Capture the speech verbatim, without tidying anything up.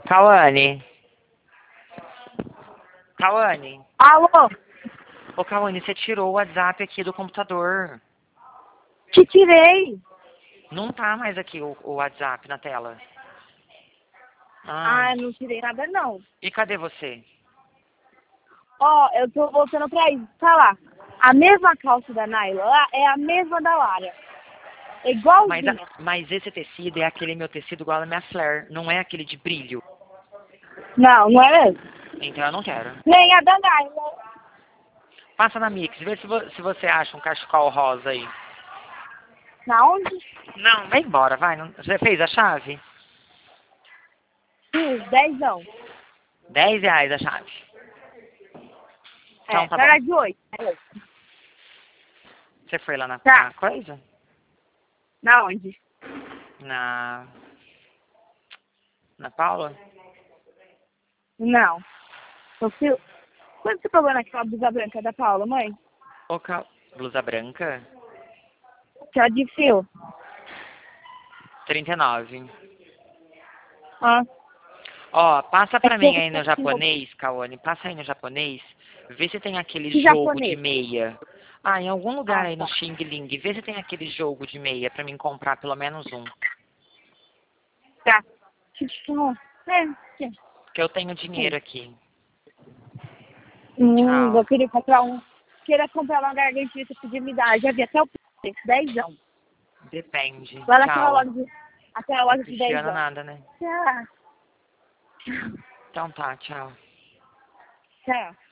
Cauane. Cauane. Alô? Ô, Cauane, você tirou o WhatsApp aqui do computador. Te tirei. Não tá mais aqui o, o WhatsApp na tela. Ah. Ah, não tirei nada não. E cadê você? Ó, eu tô voltando pra isso. Tá lá. A mesma calça da Naila lá é a mesma da Lara. É Mas, igualzinha. a- mas esse tecido é aquele meu tecido igual a minha flare. Não é aquele de brilho. Não, não é mesmo? Então eu não quero. Nem a da Naila. Passa na Mix, vê se, vo- se você acha um cachecol rosa aí. Na onde? Não, vai embora, vai. Não- Você fez a chave? Sim, dezão. Dez reais a chave. Então É, tá era bom. de oito. Você foi lá na, Tá. na coisa? Na onde? Na. Na Paula? Não. Eu fui... Quanto você pagou naquela blusa branca da Paula, mãe? Ô, Cal... Blusa branca? Que é de fio. trinta e nove. Ah. Ó, passa É pra que eu mim aí no japonês, Kawane. Passa aí no japonês. Vê se tem aquele Que jogo de japonês? meia. Ah, em algum lugar Ah, aí no tá. Xing Ling. Vê se tem aquele jogo de meia pra mim comprar pelo menos um. Tá. É, sim. Porque eu tenho dinheiro aqui. Hum, Tchau. eu queria comprar um. Queria comprar uma gargantina que podia me dar. Já vi até o preço, dezão. Depende. Lá naquela Tchau. loja de, aquela loja de Cristiano dezão. nada, né? Tchau. Então tá, tchau. Tchau.